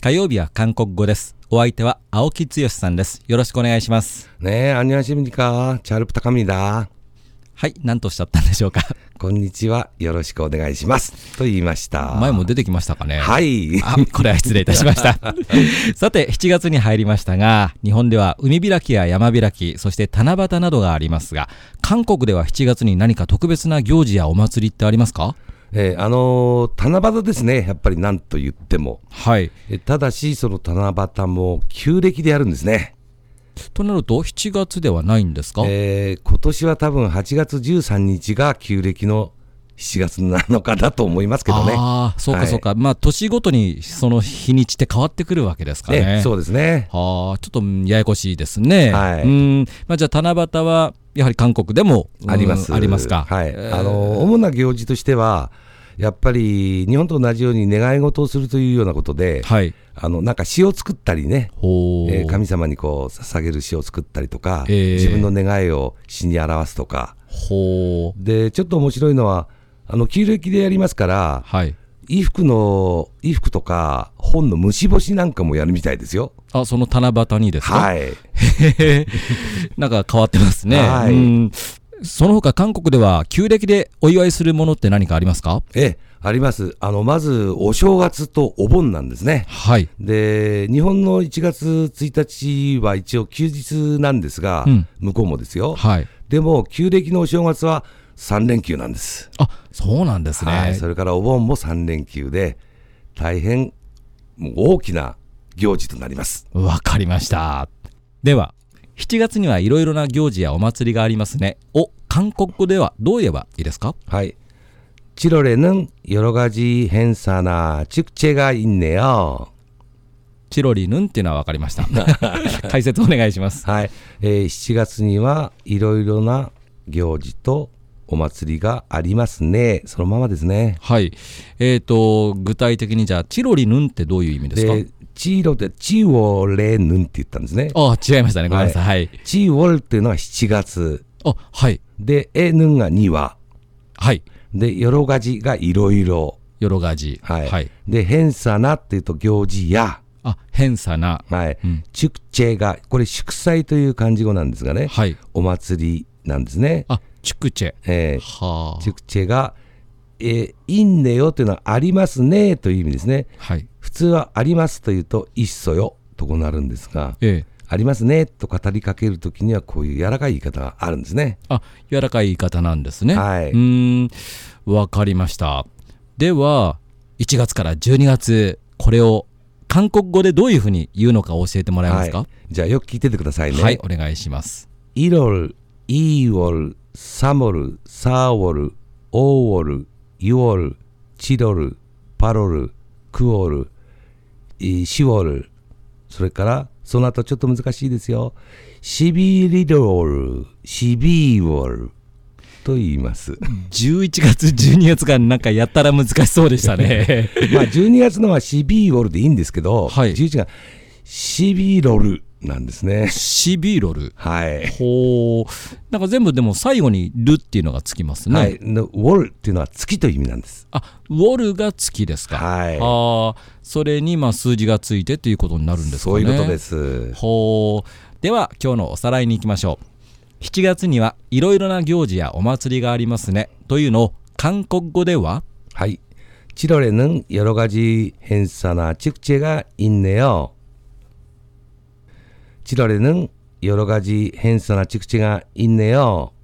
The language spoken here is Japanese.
火曜日は韓国語です。お相手は青木剛さんです。よろしくお願いします。 네、안녕하십니까。잘부탁합니다。 はい、何とおっしゃったんでしょうか。 こんにちは、よろしくお願いしますと言いました。 前も出てきましたかね。 はい。 これは失礼いたしました。さて、7月に入りましたが、日本では海開きや山開き、そして七夕などがありますが、韓国では7月に何か特別な行事やお祭りってありますか？ 七夕ですね。やっぱり何と言っても。 はい。 ただし、その七夕も旧暦でやるんですね。 となると、7月ではないんですか？ 今年は多分8月13日が旧暦の7月なのかだと思いますけどね。 ああ、そうかそうか。はい、まあ、年ごとにその日にちって変わってくるわけですかね。 そうですね。 ちょっとややこしいですね。 はい。 まあ、じゃあ、七夕はやはり韓国でもあります。 ありますか。 はい。主な行事としては、やっぱり日本と同じように願い事をするというようなことで、はい、なんか詩を作ったりね、神様にこう捧げる詩を作ったりとか、自分の願いを詩に表すとか、でちょっと面白いのは旧暦でやりますから、はい、衣服とか本の虫干しなんかもやるみたいですよ。 その七夕にですか？ はい。 なんか変わってますね。はい。その他韓国では旧暦でお祝いするものって何かありますか？ あります。まずお正月とお盆なんですね。はい。で、日本の1月1日は一応休日なんですが、向こうもですよ。はい。でも旧暦のお正月は3連休なんです。 そうなんですね。 はい。それからお盆も3連休で、大変大きな行事となります。 わかりました。では、7月にはいろいろな行事やお祭りがありますね。韓国語ではどう言えばいいですか？ はい。7월에는 여러 가지 행사나 축제가 있네요。 チロリヌンっていうのは分かりました。解説お願いします。 はい。7月にはいろいろな行事とお祭りがありますね。そのままですね。 はい。具体的にじゃあチロリヌンってどういう意味ですか？ チロってチウォレヌンって言ったんですね。 違いましたね。ごめんなさい。はい。 チウォルっていうのは7月。 はい。 で、ヌンが2は。 はい。 で、よろがじがいろいろ。 よろがじ。 はい。はい、で、ヘンサナっていうと行事や。 ヘンサナ。 はい。チュクチェが、これ祝祭という漢字語なんですがね。はい。お祭りなんですね。 チュクチェ。 チュクチェが、いいんねよというのはありますねという意味ですね。はい。普通はありますというと、いっそよとこうなるんですが。ありますねと語りかけるときにはこういう柔らかい言い方があるんですね。 柔らかい言い方なんですね。 はい。 わかりました。では1月から12月、これを韓国語でどういうふうに言うのか教えてもらえますか？ じゃあよく聞いててくださいね。 はい、お願いします。 1월、2월、3월、4월、5월、6월、7월、8월、9월、10월、それからその後ちょっと難しいですよ。11월、12월と言います。 11月、12月がなんかやったら難しそうでしたね。 まあ12月のは12월でいいんですけど、はい、11が11월なんですね。 11월。 はい。 なんか全部でも最後にルっていうのがつきますね。 はい。wol っていうのは月という意味なんです。 wol が月ですか。 はい。 それに数字がついてということになるんですかね。 そういうことです。 では今日のおさらいに行きましょう。7月にはいろいろな行事やお祭りがありますねというのを韓国語では、 はい。7월에는 여러 가지 행사나 축제가 있네요。7월에는 여러 가지 행사나 축제가 있네요。